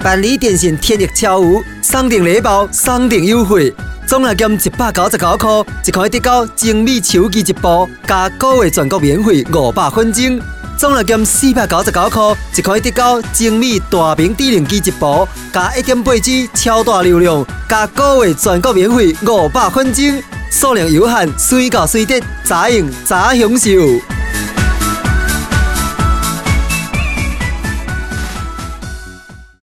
办理电信天翼超有，送电礼包，送电优惠，总额金199块，就可以得到精美手机一部，加个月全国免费500分钟；总额金499块，就可以得到精美大屏智能机一部，加 1.8G 超大流量，加个月全国免费500分钟。数量有限，随到随得，早用早享受。